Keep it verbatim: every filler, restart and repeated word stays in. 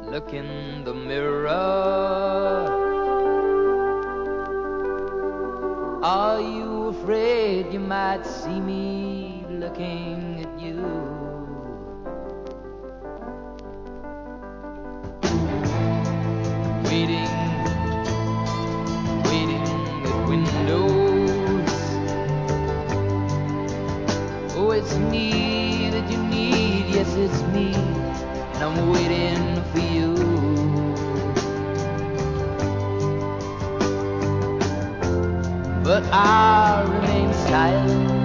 look in the mirror. Are you afraid you might see me looking at you? Waiting, waiting at windows. Oh, it's me that you need, yes, it's me, and I'm waiting for you. But I remain silent